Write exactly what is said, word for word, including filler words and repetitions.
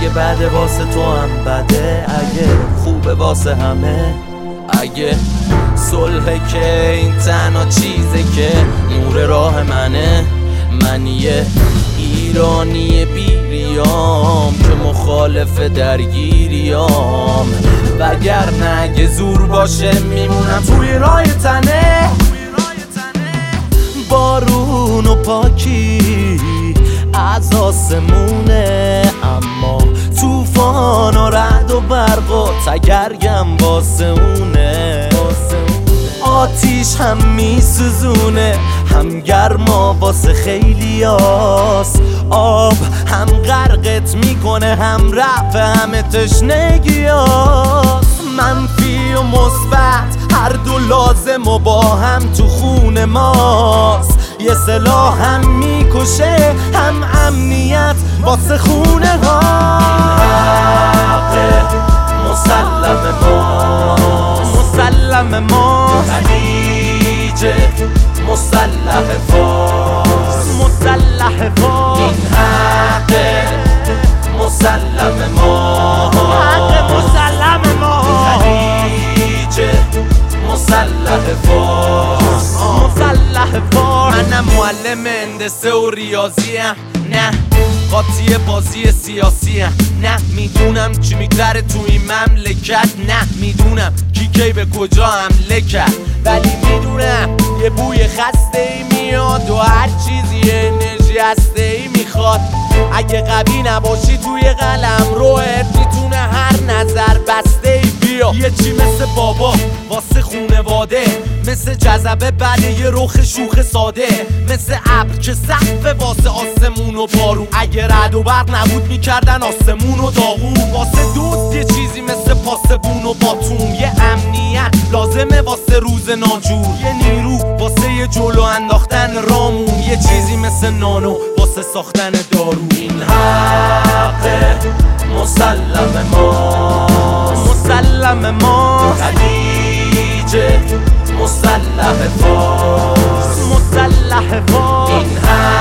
اگه بده واسه تو هم بده، اگه خوبه واسه همه، اگه صلحه که این تنها چیزه که نور راه منه. من یه ایرانی بیریام که مخالف درگیریام، وگرنه اگه زور باشه میمونم توی راه تنه. بارون و پاکی از آسمونه، اما توفان و رعد و برق و تگرگم واسه اونه. آتیش هم میسوزونه، هم گرما واسه خیلی هاست، آب هم غرقت میکنه، هم رفع همه تشنگی هاست. منفی و مثبت هر دو لازم و با هم تو خون ماست. یه سلاح هم میکشه، هم امنیت واسه خونه ها. این حق مسلم ماست، مسلم ما خلیج مسلح فارس، مسلح فارس. این حق مسلم ما، حق مسلم ما خلیج مسلح فارس، مسلح فارس. منم معلم هندسه و ریاضیم، نه قاطی بازی سیاسی هم. نه میدونم چی میگذره تو این مملکت، نه میدونم کی کی به کجا حمله کرد، ولی میدونم یه بوی خسته ای میاد و هر چیزی انرژی هسته ای میخواد. اگه قوی نباشی توی قلم روحت میتونه هر نظر بسته ای بیا. یه چی مثل بابا واسه خونواده، مثل جذبه بعد یه رخ شوخ ساده، مثل ابر که سقف واسه آسمون و بارون. اگه رعد و برق نبود میکردن آسمون و داغون. واسه دوست یه چیزی مثل پاسبون و باتوم، یه امنیت لازمه واسه روز ناجور، یه نیرو واسه یه جلو انداختن رامون، یه چیزی مثل نانو واسه ساختن دارو. این حق مسلم ما، مسلم ما خلیج مسلح فارس، مسلح فارس. این حق